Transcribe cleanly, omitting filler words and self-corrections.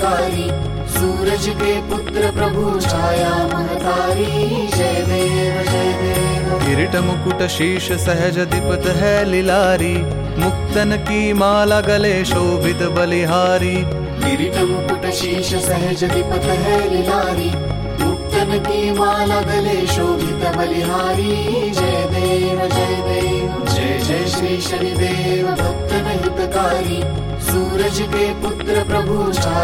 हितकारी, सूरज के पुत्र प्रभु छाया महतारी, जय देव जय देव। किरीट मुकुट शीश सहज दीपत है लिलारी, मुक्तन की माला गले शोभित बलिहारी। किरीट मुकुट शीश सहज दीपत है लिलारी, मुक्तन की माला गले शोभित बलिहारी, जय देव जय देव। जय जय श्री शनिदेव भक्तन हितकारी, सूरज के पुत्र प्रभु छाया